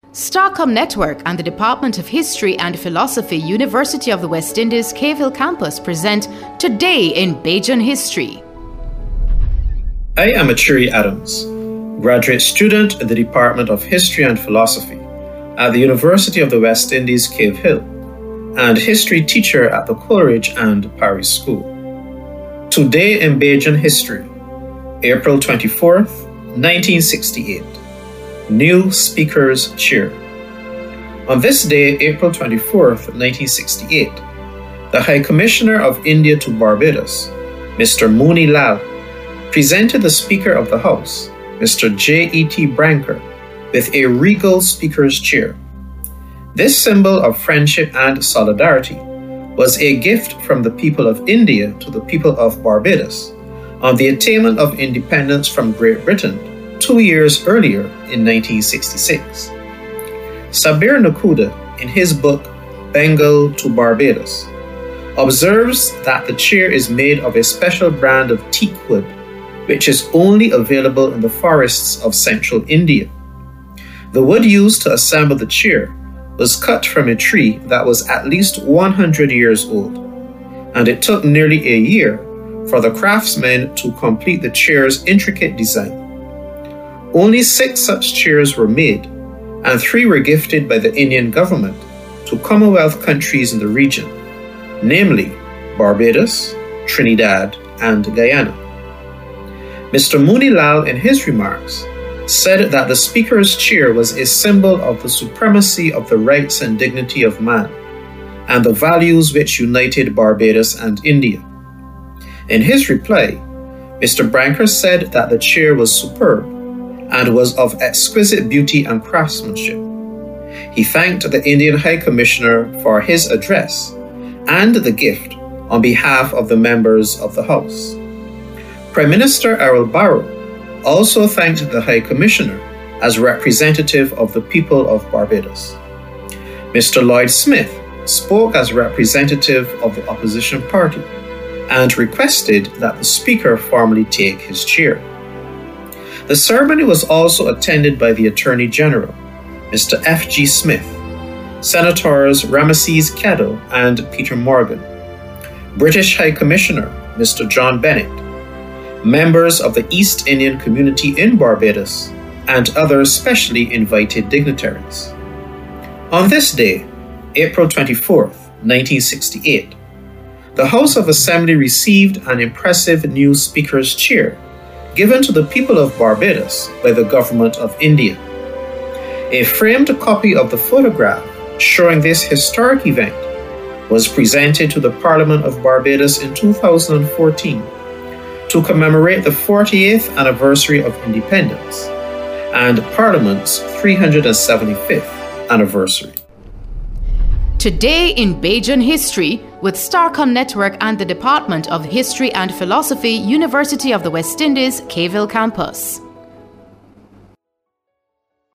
Starcom Network and the Department of History and Philosophy, University of the West Indies, Cave Hill Campus present Today in Bajan History. I am Achiri Adams, graduate student in the Department of History and Philosophy at the University of the West Indies, Cave Hill, and history teacher at the Coleridge and Parry School. Today in Bajan History, April 24th, 1968. New Speaker's Chair. On this day, April 24th, 1968, the High Commissioner of India to Barbados, Mr. Mooni Lal, presented the Speaker of the House, Mr. J.E.T. Brancker, with a regal Speaker's Chair. This symbol of friendship and solidarity was a gift from the people of India to the people of Barbados on the attainment of independence from Great Britain 2 years earlier in 1966. Sabir Nakuda, in his book Bengal to Barbados, observes that the chair is made of a special brand of teak wood, which is only available in the forests of central India. The wood used to assemble the chair was cut from a tree that was at least 100 years old, and it took nearly a year for the craftsmen to complete the chair's intricate design. Only 6 such chairs were made, and 3 were gifted by the Indian government to Commonwealth countries in the region, namely Barbados, Trinidad, and Guyana. Mr. Mooni Lal, in his remarks, said that the Speaker's chair was a symbol of the supremacy of the rights and dignity of man, and the values which united Barbados and India. In his reply, Mr. Brancker said that the chair was superb and was of exquisite beauty and craftsmanship. He thanked the Indian High Commissioner for his address and the gift on behalf of the members of the House. Prime Minister Errol Barrow also thanked the High Commissioner as representative of the people of Barbados. Mr. Lloyd Smith spoke as representative of the opposition party and requested that the Speaker formally take his chair. The ceremony was also attended by the Attorney General, Mr. F.G. Smith, Senators Ramesses Caddo and Peter Morgan, British High Commissioner, Mr. John Bennett, members of the East Indian community in Barbados, and other specially invited dignitaries. On this day, April 24th, 1968, the House of Assembly received an impressive new Speaker's chair given to the people of Barbados by the Government of India. A framed copy of the photograph showing this historic event was presented to the Parliament of Barbados in 2014 to commemorate the 48th anniversary of independence and Parliament's 375th anniversary. Today in Bajan History with Starcom Network and the Department of History and Philosophy, University of the West Indies, Cave Hill Campus.